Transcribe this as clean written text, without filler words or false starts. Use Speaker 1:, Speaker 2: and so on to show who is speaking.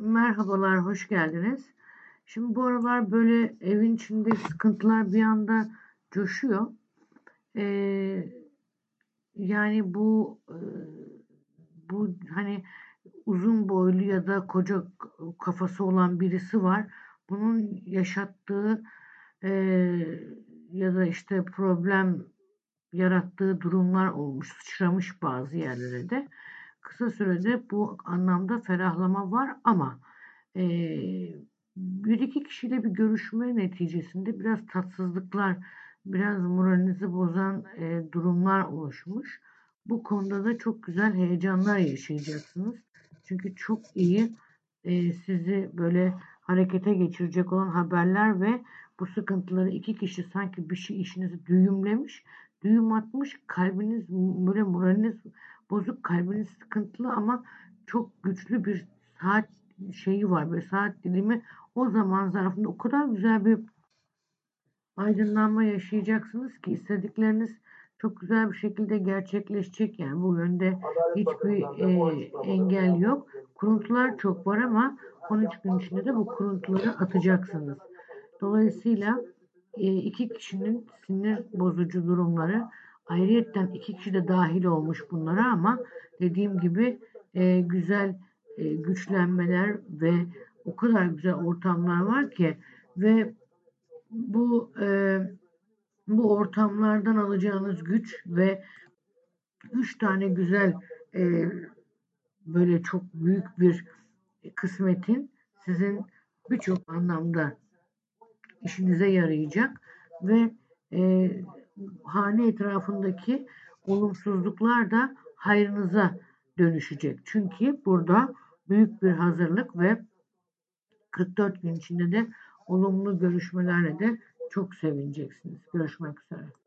Speaker 1: Merhabalar, hoş geldiniz. Şimdi bu aralar böyle evin içinde sıkıntılar bir anda coşuyor. Ee, yani bu hani uzun boylu ya da koca kafası olan birisi var. Bunun yaşattığı ya da işte problem yarattığı durumlar olmuş, sıçramış bazı yerlere de. Kısa sürede bu anlamda ferahlama var ama bir iki kişiyle bir görüşme neticesinde biraz tatsızlıklar, biraz moralinizi bozan durumlar oluşmuş. Bu konuda da çok güzel heyecanlar yaşayacaksınız. Çünkü çok iyi sizi böyle harekete geçirecek olan haberler ve bu sıkıntıları iki kişi sanki bir şey işinizi düğümlemiş, düğüm atmış, kalbiniz böyle moraliniz bozuk, kalbiniz sıkıntılı ama çok güçlü bir saat şeyi var, böyle saat dilimi o zaman zarfında o kadar güzel bir aydınlanma yaşayacaksınız ki istedikleriniz çok güzel bir şekilde gerçekleşecek. Yani bu yönde hiçbir engel yok. Kuruntular çok var ama 13 gün içinde de bu kuruntuları atacaksınız. Dolayısıyla iki kişinin sinir bozucu durumları ayrıyetten iki kişi de dahil olmuş bunlara ama dediğim gibi güzel güçlenmeler ve o kadar güzel ortamlar var ki ve bu bu ortamlardan alacağınız güç ve 3 tane güzel e, böyle çok büyük bir kısmetin sizin birçok anlamda işinize yarayacak ve e, hane etrafındaki olumsuzluklar da hayrınıza dönüşecek. Çünkü burada büyük bir hazırlık ve 44 gün içinde de olumlu görüşmelerle de çok sevineceksiniz. Görüşmek üzere.